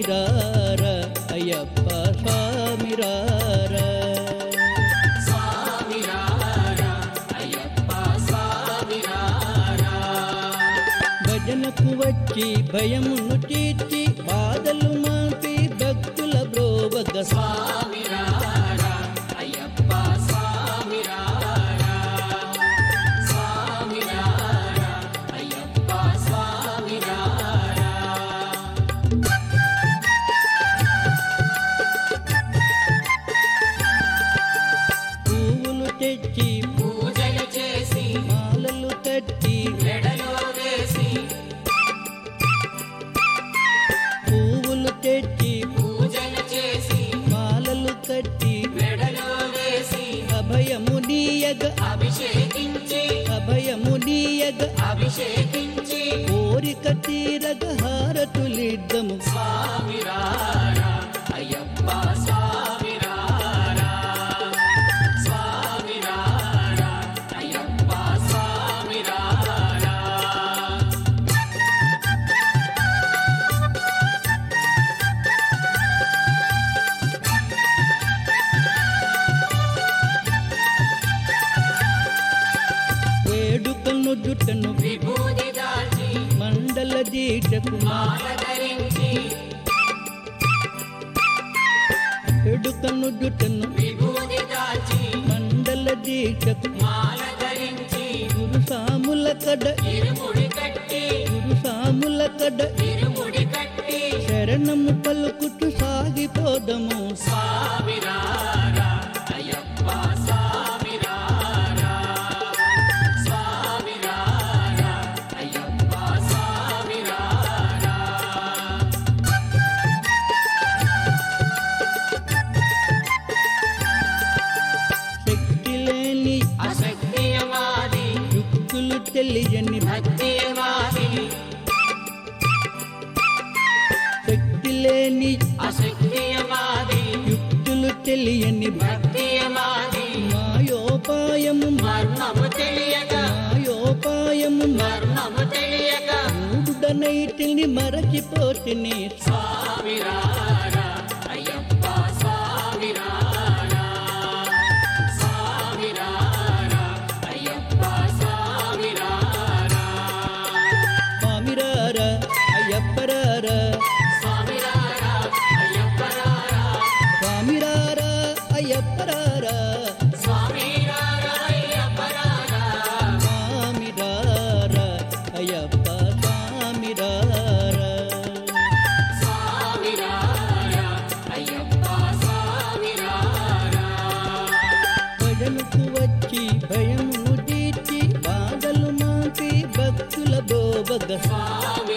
స్వామిరార అయ్యప్ప స్వామిరార భజనకు వచ్చి భయమును తీర్చి బాధలు మాపి భక్తుల బ్రోవగ స్వామిరార అయ్యప్ప స్వామిరార స్వామిరార అయ్యప్ప స్వామిరార పువ్వులు తెచ్చి పూజలు చేసి మాలలు కట్టి మెడలో వేసి పువ్వులు తెచ్చి పూజలు చేసి మాలలు కట్టి మెడలో వేసి అభయమునీయగ అభిషేకించి అభిషేకించి కోరిక తీరగ హారతులిద్దము స్వామిరార అయ్యప్ప స్వామిరార స్వామిరార అయ్యప్ప స్వామిరార వేడుకను జుట్టను విభూది దాల్చి మండల దీటకు మాల ధరించి వేడుకను జుట్టను విభూది దాల్చి మండల దీటకు మాల ధరించి గురుసాముల కడ ఇరుముడి కట్టి గురుసాముల కడ ఇరుముడి కట్టి శరణము పలుకుతూ సాగిపోదము స్వామిరార అయ్యప్ప స్వామిరార స్వామిరార అయ్యప్ప స్వామిరార శక్తి లేని అశక్తియవాది యుక్తులు తెలియని భక్తియవాది శక్తి లేని అశక్తియవాది యుక్తులు తెలియని భక్తియవాది మాయోపాయము మర్మము తెలియక మాయోపాయము మర్మము తెలియక మూడుడనైతిని మరచిపోతిని స్వామిరార అయ్యప్ప స్వామిరార స్వామిరార అయ్యప్ప స్వామిరార స్వామిరార అయ్యప్పరార స్వామిరార అయ్యప్పరార స్వామిరార అయ్యప్పరార స్వామిరార అయ్యప్పరార స్వామిరార అయ్యప్ప స్వామిరార స్వామిరార అయ్యప్ప స్వామిరార భజనకు వచ్చి భయమును తీర్చి బాధలు మాపి భక్తుల దోబగ స్వామి